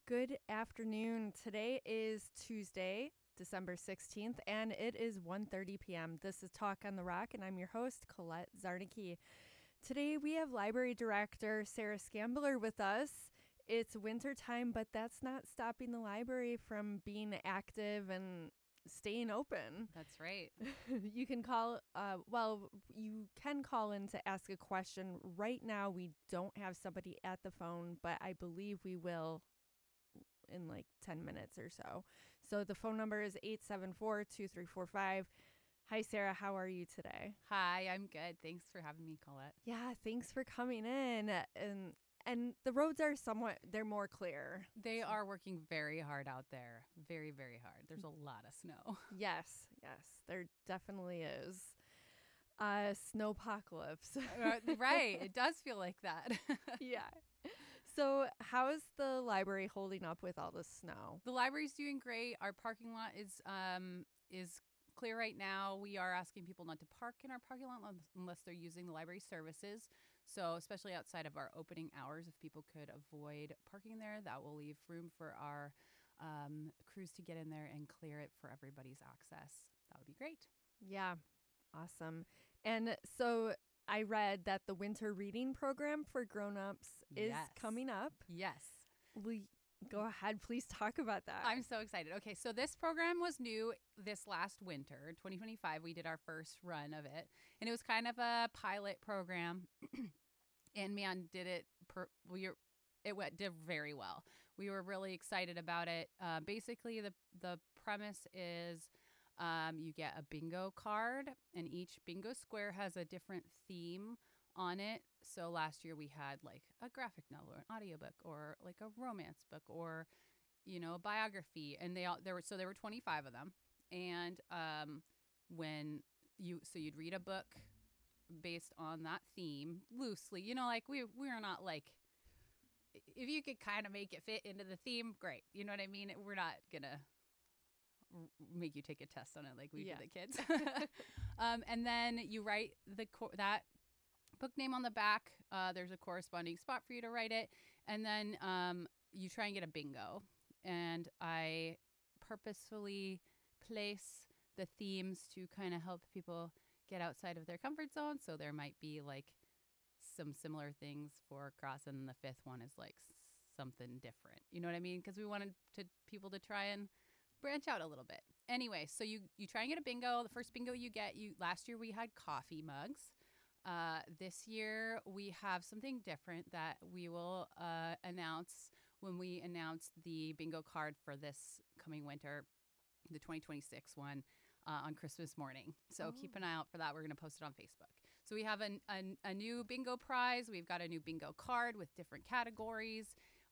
Good afternoon. Today is Tuesday, December 16th, and it is 1:30 p.m. This is Talk on the Rock, and I'm your host, Colette Zarnicki. Today we have Library Director Sarah Scambler with us. It's winter time, but that's not stopping the library from being active and staying open. That's right. You can call, you can call in to ask a question. Right now, we don't have somebody at the phone, but I believe we will in like 10 minutes or so. So the phone number is 874-2345. Hi, Sarah. How are you today? Hi, I'm good. Thanks for having me, Colette. Yeah, thanks for coming in. And the roads are they're more clear. They are working very hard out there. Very, very hard. There's a lot of snow. Yes, there definitely is. Snowpocalypse. Right. It does feel like that. Yeah. So how is the library holding up with all the snow? The library's doing great. Our parking lot is clear right now. We are asking people not to park in our parking lot unless they're using the library services. So especially outside of our opening hours, if people could avoid parking there, that will leave room for our crews to get in there and clear it for everybody's access. That would be great. Yeah, awesome. And so I read that the winter reading program for grown-ups is coming up. Yes. Go ahead, please talk about that. I'm so excited. Okay, so this program was new this last winter, 2025. We did our first run of it, and it was kind of a pilot program. And man, did did very well. We were really excited about it. Basically, the premise is you get a bingo card, and each bingo square has a different theme on it. So last year we had like a graphic novel or an audiobook or like a romance book or, a biography. And there were 25 of them. And you'd read a book based on that theme loosely, like we're not like, if you could kind of make it fit into the theme, great. You know what I mean? We're not going to make you take a test on it like we do the kids. And then you write that book name on the back. There's a corresponding spot for you to write it. And then you try and get a bingo. And I purposefully place the themes to kind of help people get outside of their comfort zone. So there might be like some similar things for cross, and the fifth one is like something different. You know what I mean? Because we wanted people to try and branch out a little bit. Anyway, so you try and get a bingo. The first bingo you get, last year we had coffee mugs. This year we have something different that we will announce when we announce the bingo card for this coming winter, the 2026 one, on Christmas morning. So keep an eye out for that. We're going to post it on Facebook. So we have a new bingo prize. We've got a new bingo card with different categories.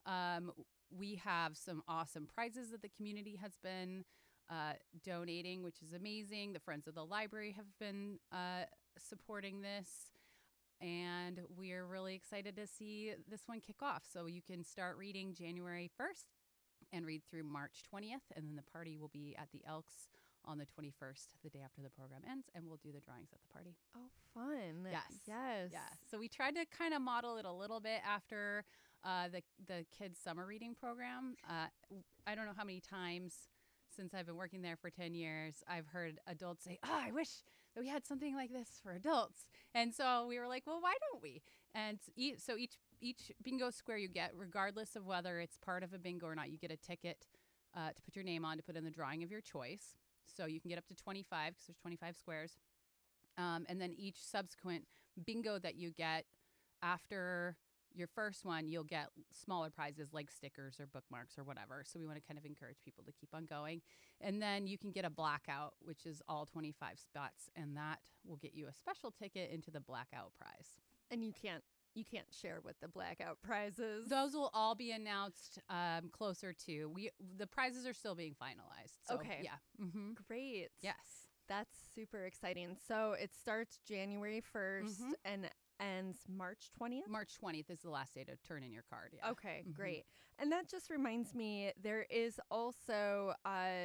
We have some awesome prizes that the community has been donating, which is amazing. The Friends of the Library have been supporting this, and we're really excited to see this one kick off. So you can start reading January 1st and read through March 20th, and then the party will be at the Elks on the 21st, the day after the program ends, and we'll do the drawings at the party. Oh, fun. Yes. Yeah. So we tried to kind of model it a little bit after the kids' summer reading program. I don't know how many times since I've been working there for 10 years, I've heard adults say, I wish that we had something like this for adults. And so we were like, well, why don't we? And so each bingo square you get, regardless of whether it's part of a bingo or not, you get a ticket to put your name on, to put in the drawing of your choice. So you can get up to 25 because there's 25 squares. And then each subsequent bingo that you get after your first one, you'll get smaller prizes like stickers or bookmarks or whatever. So we want to kind of encourage people to keep on going. And then you can get a blackout, which is all 25 spots. And that will get you a special ticket into the blackout prize. And you can't share what the blackout prizes. Those will all be announced closer to. The prizes are still being finalized. So, okay. Yeah. Mm-hmm. Great. Yes. That's super exciting. So it starts January 1st and ends March 20th? March 20th is the last day to turn in your card. Yeah. Okay, great. And that just reminds me, there is also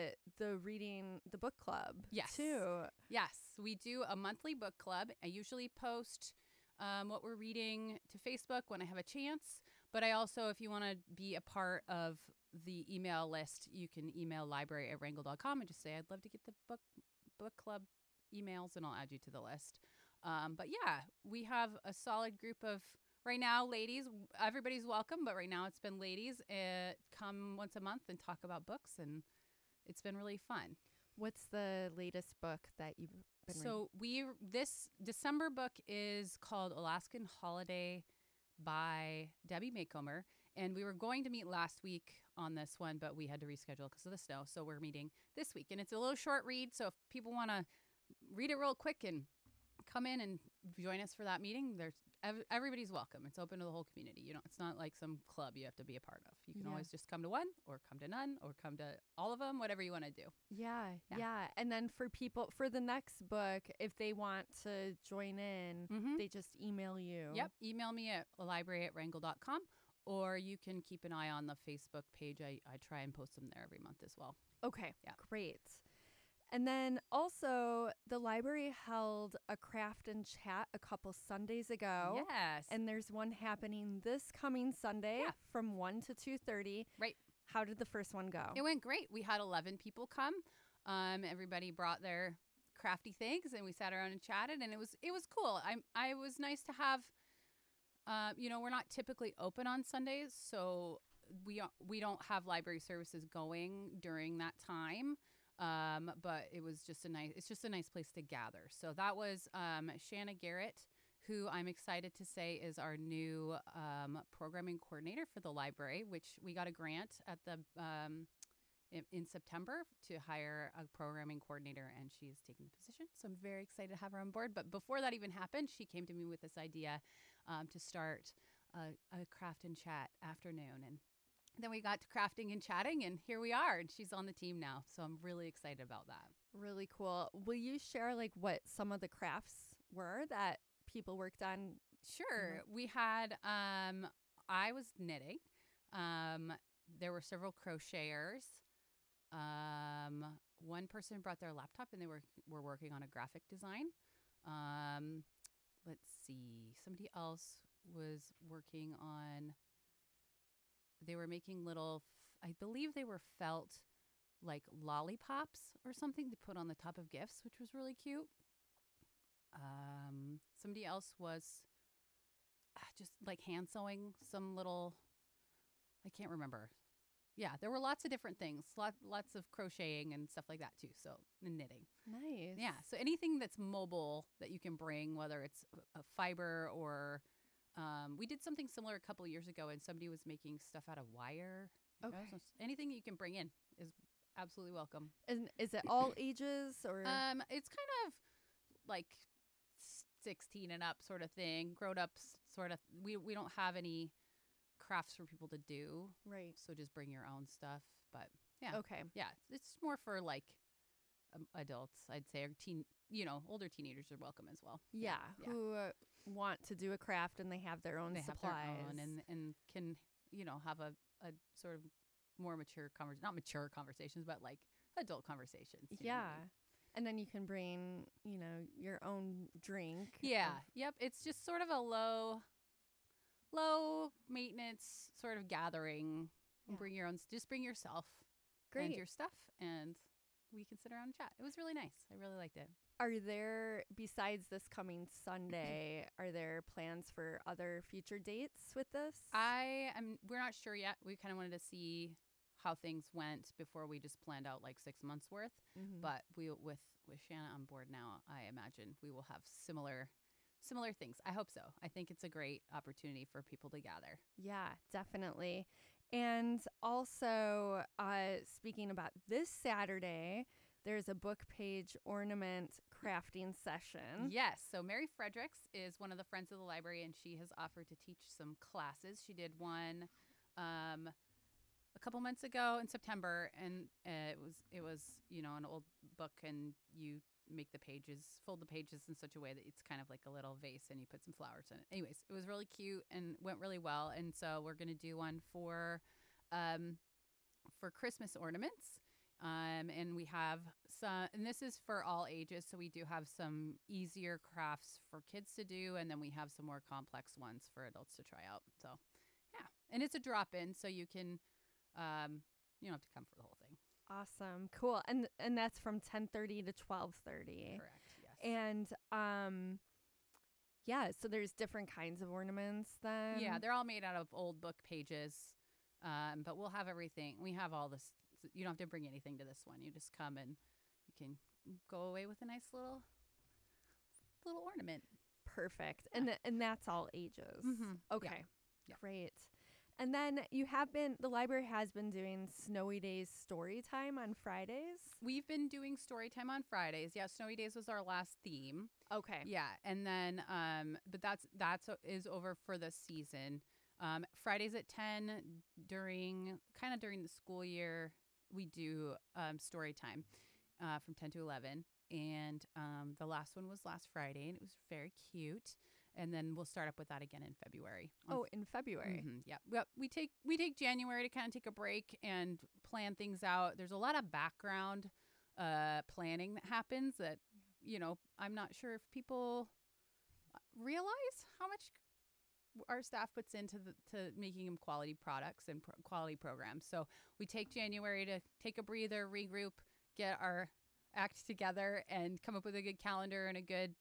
the book club too. Yes, we do a monthly book club. I usually post what we're reading to Facebook when I have a chance. But I also, if you want to be a part of the email list, you can email library@wrangle.com and just say, I'd love to get the book club emails, and I'll add you to the list. But yeah, we have a solid group of, right now, ladies. Everybody's welcome, but right now it's been ladies come once a month and talk about books, and it's been really fun. What's the latest book that you've been reading? So this December book is called Alaskan Holiday by Debbie Maycomer. And we were going to meet last week on this one, but we had to reschedule because of the snow. So we're meeting this week. And it's a little short read. So if people want to read it real quick and come in and join us for that meeting, everybody's welcome. It's open to the whole community. You know, it's not like some club you have to be a part of. You can always just come to one, or come to none, or come to all of them, whatever you want to do. Yeah. And then for people, for the next book, if they want to join in, they just email you. Yep. Email me at library@wrangle.com, or you can keep an eye on the Facebook page. I try and post them there every month as well. Okay. Yeah. Great. And then also, the library held a craft and chat a couple Sundays ago. Yes. And there's one happening this coming Sunday from 1 to 2:30. Right. How did the first one go? It went great. We had 11 people come. Everybody brought their crafty things, and we sat around and chatted, and it was cool. I was nice to have, we're not typically open on Sundays, so we don't have library services going during that time. But it's just a nice place to gather. So that was Shanna Garrett, who I'm excited to say is our new programming coordinator for the library, which we got a grant at the in September to hire a programming coordinator, and she's taking the position. So I'm very excited to have her on board. But before that even happened, she came to me with this idea to start a craft and chat afternoon, and then we got to crafting and chatting, and here we are, and she's on the team now. So I'm really excited about that. Really cool. Will you share like what some of the crafts were that people worked on? Sure. We had, I was knitting. There were several crocheters. One person brought their laptop, and they were working on a graphic design. Let's see. Somebody else was working on, they were making little, I believe they were felt like lollipops or something to put on the top of gifts, which was really cute. Somebody else was just like hand sewing some little, I can't remember. Yeah, there were lots of different things, lots of crocheting and stuff like that too. So, and knitting. Nice. Yeah. So anything that's mobile that you can bring, whether it's a fiber or, we did something similar a couple of years ago, and somebody was making stuff out of wire. Okay. So anything you can bring in is absolutely welcome. And is it all ages or? It's kind of like 16 and up sort of thing. Grown ups sort of. We don't have any crafts for people to do. Right. So just bring your own stuff. But yeah. Okay. Yeah, it's more for like adults, I'd say, or older teenagers are welcome as well. Yeah. Who want to do a craft and they have their own supplies. Have their own and can, have a sort of more mature not mature conversations, but like adult conversations. Yeah. And then you can bring, your own drink. Yeah. Yep. It's just sort of a low maintenance sort of gathering. Yeah. Bring your own, just bring yourself and your stuff, and we can sit around and chat. It was really nice. I really liked it. Are there, besides this coming Sunday, are there plans for other future dates with this? We're not sure yet. We kind of wanted to see how things went before we just planned out like 6 months worth. Mm-hmm. But with Shanna on board now, I imagine we will have similar things. I hope so. I think it's a great opportunity for people to gather. Yeah, definitely. And also, speaking about this Saturday, there's a book page ornament crafting session. Yes. So Mary Fredericks is one of the friends of the library, and she has offered to teach some classes. She did one a couple months ago in September, and it was an old book, and you make the pages, fold the pages in such a way that it's kind of like a little vase, and you put some flowers in it. Anyways, it was really cute and went really well. And so we're going to do one for Christmas ornaments. And we have some, and this is for all ages. So we do have some easier crafts for kids to do, and then we have some more complex ones for adults to try out. So Yeah, and it's a drop-in, so you can, you don't have to come for the whole thing. Awesome. Cool. And that's from 10:30 to 12:30. Correct. Yes. And yeah, so there's different kinds of ornaments then. Yeah, they're all made out of old book pages, but we'll have everything. We have all this. You don't have to bring anything to this one. You just come and you can go away with a nice little ornament. Perfect. Yeah. And that's all ages. Mm-hmm. Okay. Yeah. Great. And then the library has been doing Snowy Days story time on Fridays. We've been doing story time on Fridays. Yeah, Snowy Days was our last theme. Okay. Yeah, and then but that's is over for the season. Fridays at 10 during the school year, we do story time from 10 to 11. And the last one was last Friday, and it was very cute. And then we'll start up with that again in February. In February. Mm-hmm, yeah. Well, we take January to kind of take a break and plan things out. There's a lot of background planning that happens that, I'm not sure if people realize how much our staff puts into to making them quality products and quality programs. So we take January to take a breather, regroup, get our act together, and come up with a good calendar and a good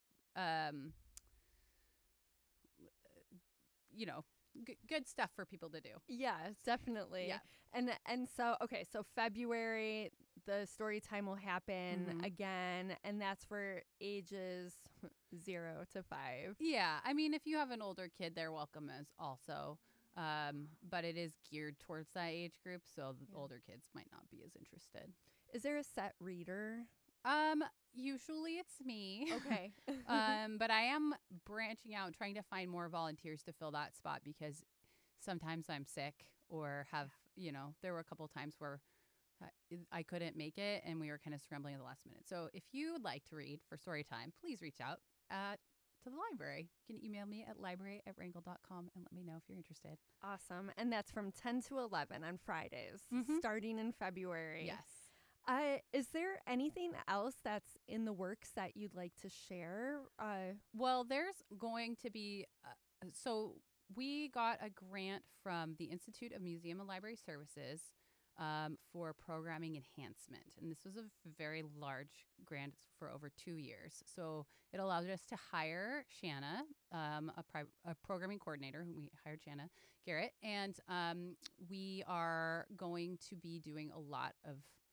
good stuff for people to do. Yeah, definitely. Yeah. And so February the story time will happen again, and that's for ages 0 to 5. Yeah, I mean, if you have an older kid, they're welcome as also. But it is geared towards that age group, so the older kids might not be as interested. Is there a set reader? Usually it's me. Okay. But I am branching out, trying to find more volunteers to fill that spot because sometimes I'm sick or have, there were a couple of times where I couldn't make it and we were kind of scrambling at the last minute. So if you would like to read for story time, please reach out to the library. You can email me at library@wrangell.com and let me know if you're interested. Awesome. And that's from 10 to 11 on Fridays, starting in February. Yes. Is there anything else that's in the works that you'd like to share? Well, there's going to be, so we got a grant from the Institute of Museum and Library Services for programming enhancement. And this was a very large grant for over 2 years. So it allowed us to hire Shanna, a programming coordinator, who we hired Shanna Garrett. And we are going to be doing a lot of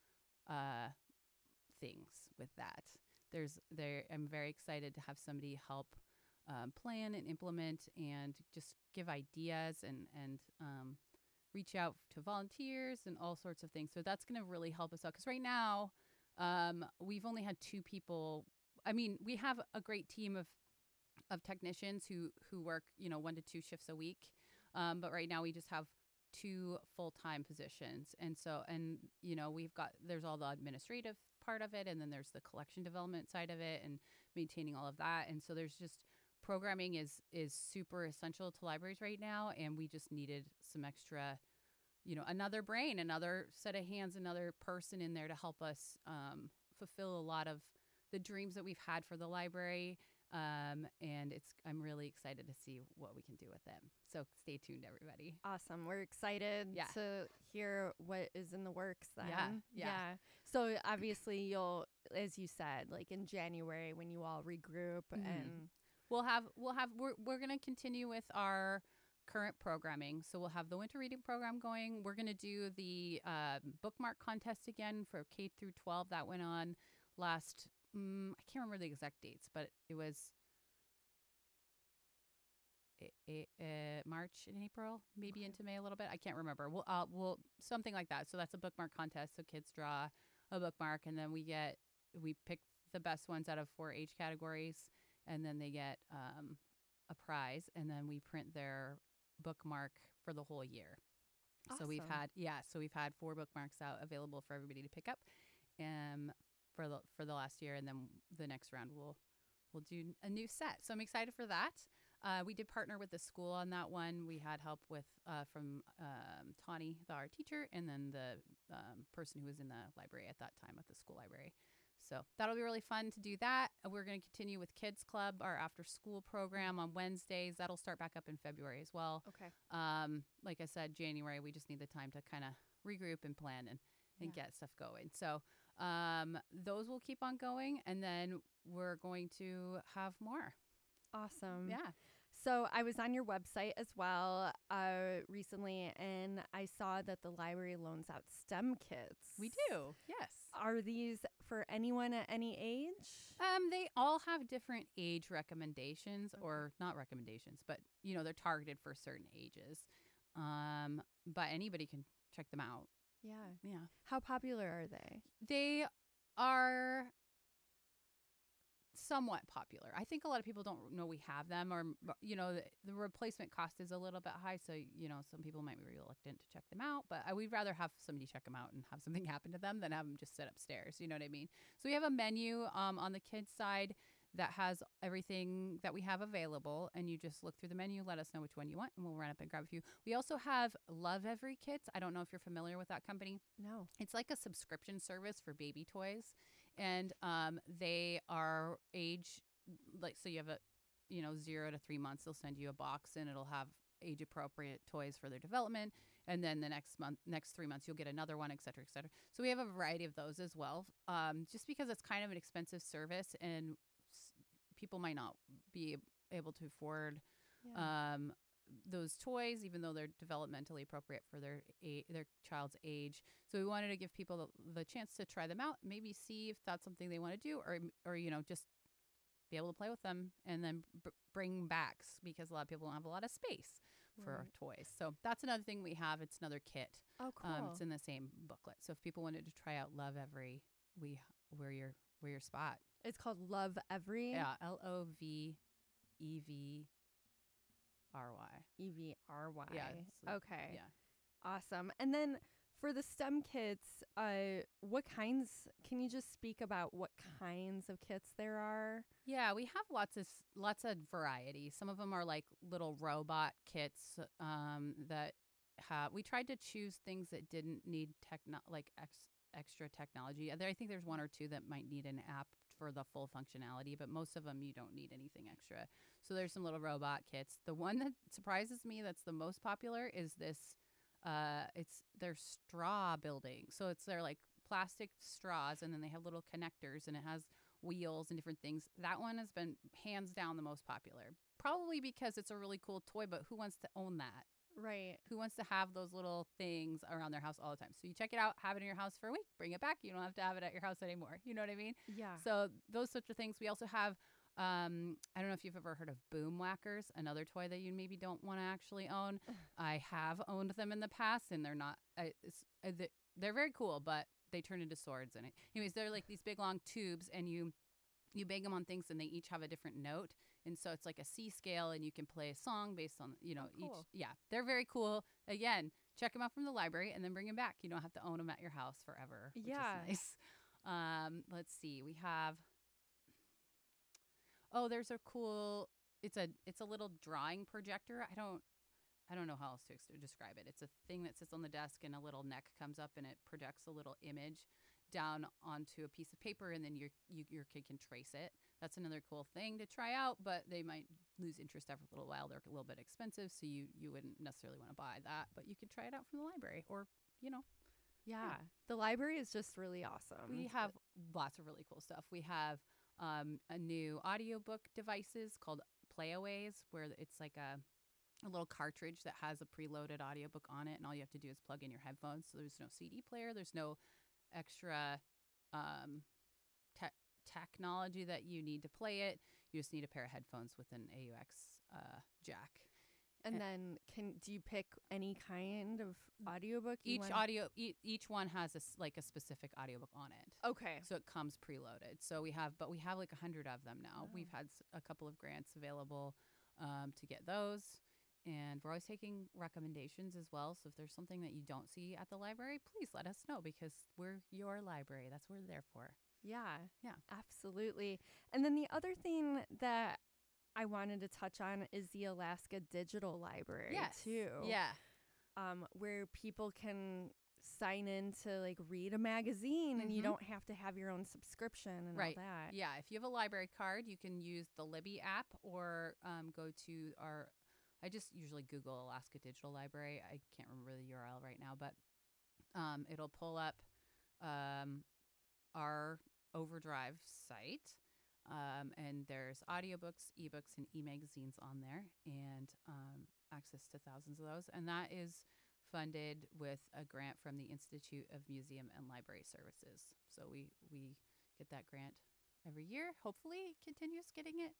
things with that. I'm very excited to have somebody help plan and implement and just give ideas and reach out to volunteers and all sorts of things. So that's going to really help us out because right now we've only had 2 people. I mean, we have a great team of technicians who work 1 to 2 shifts a week, but right now we just have 2 full-time positions. And so, there's all the administrative part of it, and then there's the collection development side of it and maintaining all of that. And so there's just programming is super essential to libraries right now. And we just needed some extra, another brain, another set of hands, another person in there to help us fulfill a lot of the dreams that we've had for the library. And I'm really excited to see what we can do with it. So stay tuned, everybody. Awesome. We're excited to hear what is in the works then. Yeah. So obviously you'll, as you said, like in January when you all regroup and we're going to continue with our current programming. So we'll have the winter reading program going. We're going to do the bookmark contest again for K through 12 that went on last I can't remember the exact dates, but it was March and April, maybe into May a little bit. I can't remember. We'll something like that. So that's a bookmark contest. So kids draw a bookmark, and then we pick the best ones out of 4 age categories, and then they get a prize, and then we print their bookmark for the whole year. Awesome. So we've had 4 bookmarks out available for everybody to pick up. For the last year, and then the next round we'll do a new set. So I'm excited for that. We did partner with the school on that one. We had help with from Tawny, our teacher, and then the person who was in the library at that time at the school library. So that'll be really fun to do that. We're going to continue with Kids Club, our after school program on Wednesdays. That'll start back up in February as well. Okay. Like I said, January, we just need the time to kind of regroup and plan and get stuff going. So those will keep on going. And then we're going to have more. Awesome. Yeah. So I was on your website as well recently, and I saw that the library loans out STEM kits. We do, yes. Are these for anyone at any age? They all have different age recommendations, or not recommendations, but they're targeted for certain ages. But anybody can check them out. Yeah. Yeah. How popular are they? They are somewhat popular. I think a lot of people don't know we have them, or the replacement cost is a little bit high, so some people might be reluctant to check them out, but we'd rather have somebody check them out and have something happen to them than have them just sit upstairs, you know what I mean? So we have a menu on the kids side that has everything that we have available, and you just look through the menu, let us know which one you want, and we'll run up and grab a few. We also have Love Every Kits. I don't know if you're familiar with that company. No. It's like a subscription service for baby toys, and they are age, so you have 0 to 3 months. They'll send you a box, and it'll have age appropriate toys for their development, and then the next 3 months you'll get another one, et cetera, et cetera. So we have a variety of those as well, just because it's kind of an expensive service, and people might not be able to afford those toys, even though they're developmentally appropriate for their child's age. So we wanted to give people the chance to try them out, maybe see if that's something they want to do, or just be able to play with them and then bring back, because a lot of people don't have a lot of space for toys. So that's another thing we have. It's another kit. Oh, cool. It's in the same booklet. So if people wanted to try out Love Every, we're your spot. It's called Love Every. Yeah, LOVEVRY. EVRY. Yeah. Okay. Yeah. Awesome. And then for the STEM kits, what kinds? Can you just speak about what kinds of kits there are? Yeah, we have lots of variety. Some of them are like little robot kits that have. We tried to choose things that didn't need extra technology. I think there's one or two that might need an app for the full functionality, but most of them you don't need anything extra. So there's some little robot kits. The one that surprises me that's the most popular is this. It's their straw building. So they're like plastic straws, and then they have little connectors, and it has wheels and different things. That one has been hands down the most popular, probably because it's a really cool toy, but who wants to own that? Right. Who wants to have those little things around their house all the time? So you check it out, have it in your house for a week, bring it back. You don't have to have it at your house anymore. You know what I mean? Yeah. So those sorts of things. We also have, I don't know if you've ever heard of boom whackers, another toy that you maybe don't want to actually own. I have owned them in the past, and they're not, they're very cool, but they turn into swords. And anyways, they're like these big long tubes, and you bang them on things, and they each have a different note. And so it's like a C scale, and you can play a song based on, cool. each. Yeah, they're very cool. Again, check them out from the library and then bring them back. You don't have to own them at your house forever, which is nice. Let's see. We have, there's a cool, it's a little drawing projector. I don't know how else to describe it. It's a thing that sits on the desk, and a little neck comes up, and it projects a little image down onto a piece of paper, and then your kid can trace it. That's another cool thing to try out, but they might lose interest after a little while. They're a little bit expensive, so you wouldn't necessarily want to buy that, but you can try it out from the library, or Yeah. The library is just really awesome. We have lots of really cool stuff. We have a new audiobook devices called Playaways, where it's like a little cartridge that has a preloaded audiobook on it, and all you have to do is plug in your headphones. So there's no CD player, there's no extra technology that you need to play it. You just need a pair of headphones with an AUX jack. And then do you pick any kind of audiobook? Each one has a specific audiobook on it. Okay. So it comes preloaded. So we have like 100 of them now. Oh. We've had a couple of grants available to get those. And we're always taking recommendations as well. So if there's something that you don't see at the library, please let us know, because we're your library. That's what we're there for. Yeah. Yeah. Absolutely. And then the other thing that I wanted to touch on is the Alaska Digital Library too. Yeah. Where people can sign in to like read a magazine and you Mhm. don't have to have your own subscription and Right. all that. Yeah, if you have a library card, you can use the Libby app or go to our. I just usually Google Alaska Digital Library. I can't remember the URL right now, but it'll pull up our Overdrive site. And there's audiobooks, ebooks, and e-magazines on there, and access to thousands of those. And that is funded with a grant from the Institute of Museum and Library Services. So we get that grant every year. Hopefully, it continues getting it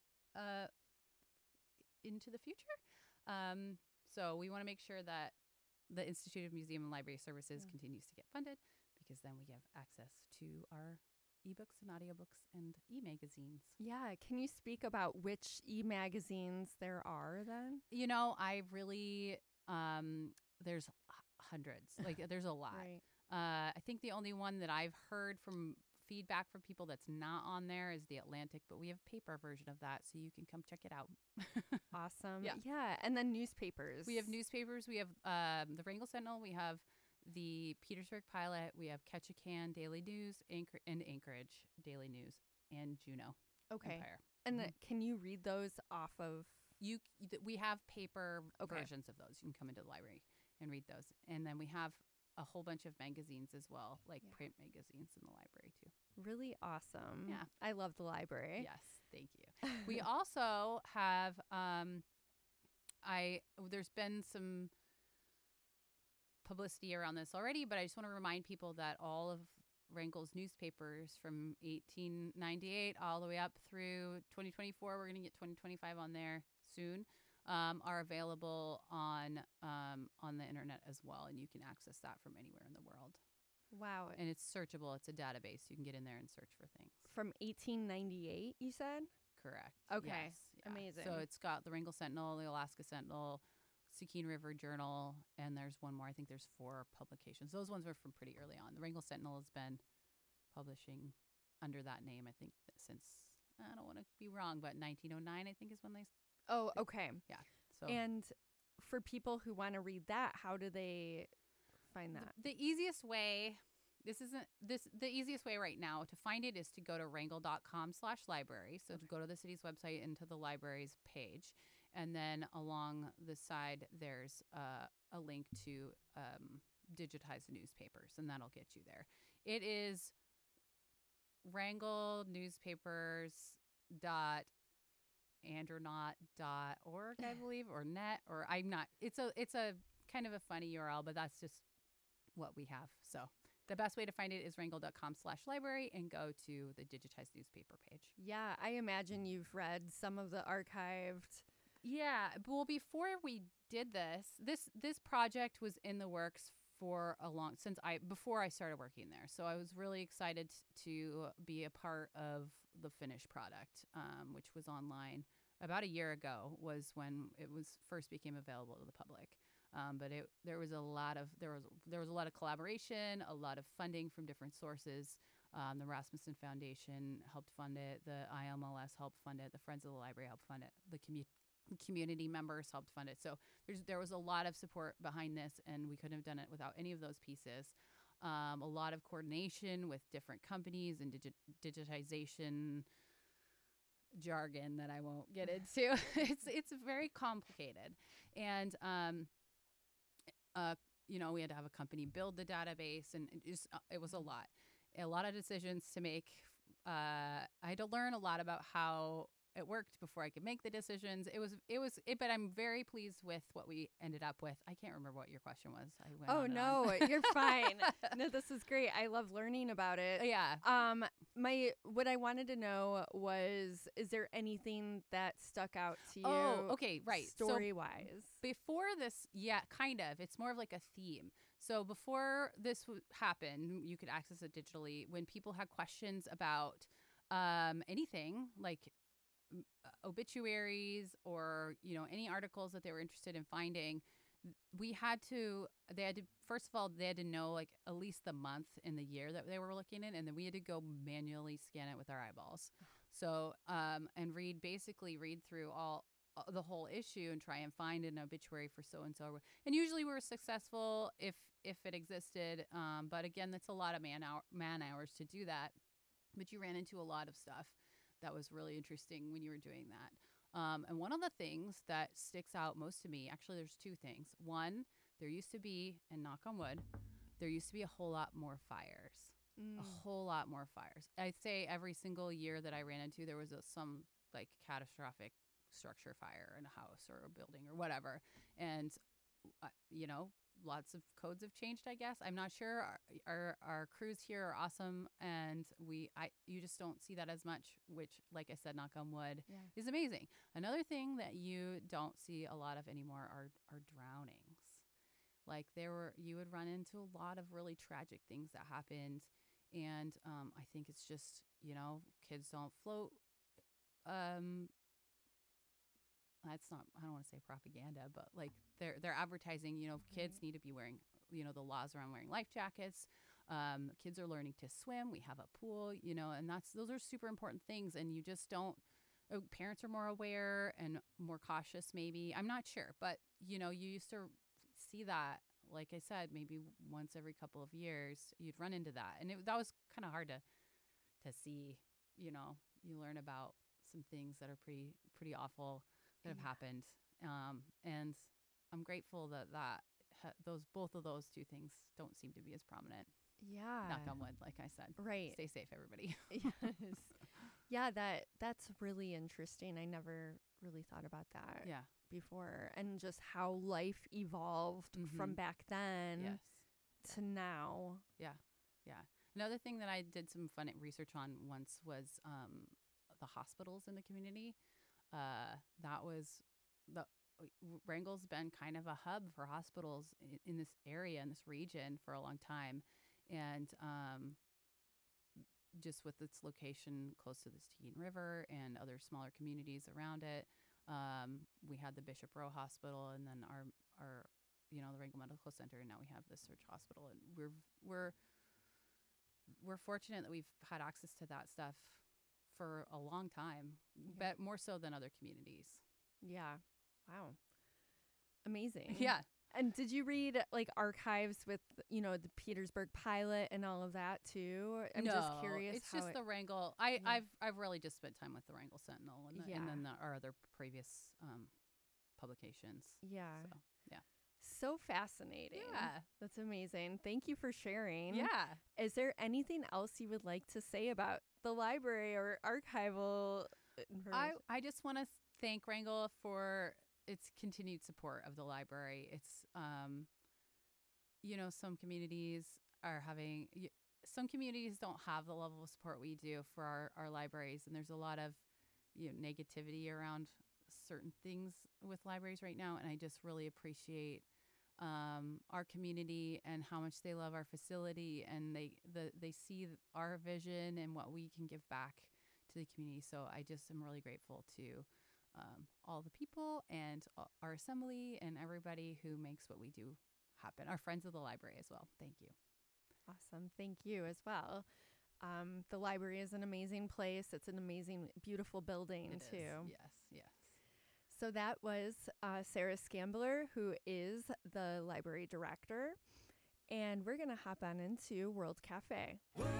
into the future. So we want to make sure that the Institute of Museum and Library Services continues to get funded, because then we have access to our ebooks and audiobooks and e-magazines. Yeah. Can you speak about which e-magazines there are then? You know, I really there's hundreds. Like there's a lot. Right. I think the only one that I've heard from feedback from people that's not on there is the Atlantic, but we have a paper version of that, so you can come check it out. Awesome. Yeah. Yeah. And then newspapers. We have newspapers. We have the Wrangell Sentinel. We have the Petersburg Pilot. We have Ketchikan Daily News, Anchorage Daily News, and Juneau Okay. Empire. And Mhm. can you read those off of? We have paper Okay. versions of those. You can come into the library and read those. And then we have a whole bunch of magazines as well, like Yeah. print magazines in the library too. Really awesome. Yeah. I love the library. Yes, thank you. We also have there's been some publicity around this already, but I just want to remind people that all of Wrangell's newspapers from 1898 all the way up through 2024, we're going to get 2025 on there soon, are available on the internet as well, and you can access that from anywhere in the world. Wow. And it's searchable. It's a database. You can get in there and search for things. From 1898, you said? Correct. Okay. Yes. Yeah. Amazing. So it's got the Wrangell Sentinel, the Alaska Sentinel, Sakine River Journal, and there's one more. I think there's 4 publications. Those ones were from pretty early on. The Wrangell Sentinel has been publishing under that name, I think, since, I don't want to be wrong, but 1909, I think, is when they. Oh, okay. Yeah. So And for people who want to read that, how do they find that? the easiest way. The easiest way right now to find it is to go to wrangell.com/library. So to go to the city's website and to the library's page. And then along the side, there's a link to digitize the newspapers, and that'll get you there. It is Wrangell newspapers .andronaut.org, I believe, or net, or I'm not. It's a kind of a funny URL, but that's just what we have. So the best way to find it is wrangell.com/library and go to the digitized newspaper page. Yeah, I imagine you've read some of the archived. Yeah, well, before we did this project was in the works for before I started working there. So I was really excited to be a part of the finished product, which was online about a year ago. Was when it was first became available to the public. But there was a lot of collaboration, a lot of funding from different sources. The Rasmussen Foundation helped fund it. The IMLS helped fund it. The Friends of the Library helped fund it. The community members helped fund it. So there was a lot of support behind this, and we couldn't have done it without any of those pieces. A lot of coordination with different companies and digitization jargon that I won't get into. It's very complicated, and we had to have a company build the database, and it was a lot of decisions to make. I had to learn a lot about how it worked before I could make the decisions. But I'm very pleased with what we ended up with. I can't remember what your question was. I went on and on. You're fine. No, this is great. I love learning about it. Yeah. What I wanted to know was, is there anything that stuck out to you? Oh, okay, right. Story wise. Before this, yeah, kind of. It's more of like a theme. So before this happened, you could access it digitally. When people had questions about anything like obituaries or any articles that they were interested in finding, they had to first of all they had to know like at least the month and the year that they were looking in, and then we had to go manually scan it with our eyeballs. So and read through all the whole issue and try and find an obituary for so and so. And usually we're successful if it existed. But again, that's a lot of man hours to do that. But you ran into a lot of stuff that was really interesting when you were doing that. And one of the things that sticks out most to me, actually, there's two things. One, there used to be, and knock on wood, there used to be a whole lot more fires. A whole lot more fires. I'd say every single year that I ran into, there was some like catastrophic structure fire in a house or a building or whatever. And, lots of codes have changed, I guess. I'm not sure. Our crews here are awesome. And you just don't see that as much, which, like I said, knock on wood, is amazing. Another thing that you don't see a lot of anymore are drownings. Like you would run into a lot of really tragic things that happened. And I think it's just, kids don't float. That's not, I don't want to say propaganda, but like they're advertising, kids need to be wearing, the laws around wearing life jackets. Kids are learning to swim. We have a pool, and those are super important things. And you just don't, parents are more aware and more cautious maybe. I'm not sure, but you used to see that, like I said, maybe once every couple of years you'd run into that. And that was kind of hard to see, you learn about some things that are pretty awful that have happened. And I'm grateful that both of those two things don't seem to be as prominent. Yeah. Knock on wood, like I said. Right. Stay safe, everybody. Yes. Yeah, that's really interesting. I never really thought about that before, and just how life evolved from back then to now. Yeah. Another thing that I did some fun research on once was the hospitals in the community. That was Wrangell's been kind of a hub for hospitals in this area, in this region, for a long time. And just with its location close to the Stikine River and other smaller communities around it, we had the Bishop Rowe Hospital, and then our the Wrangell Medical Center, and now we have the Surge Hospital. And we're fortunate that we've had access to that stuff for a long time, but more so than other communities. Yeah. Wow. Amazing. Yeah. And did you read like archives with, the Petersburg pilot and all of that too? I'm just curious. It's just the Wrangell. I've really just spent time with the Wrangell Sentinel and then our other previous publications. Yeah. So, yeah. So fascinating. Yeah. That's amazing. Thank you for sharing. Yeah. Is there anything else you would like to say about the library or archival information? I just want to thank Wrangell for its continued support of the library. It's, some communities don't have the level of support we do for our libraries. And there's a lot of, negativity around certain things with libraries right now. And I just really appreciate our community and how much they love our facility, and they see our vision and what we can give back to the community. So I just am really grateful to all the people and our assembly and everybody who makes what we do happen. Our friends of the library as well. Thank you. Awesome. Thank you as well. The library is an amazing place. It's an amazing, beautiful building too. Yes. So that was Sarah Scambler, who is the library director. And we're going to hop on into World Cafe.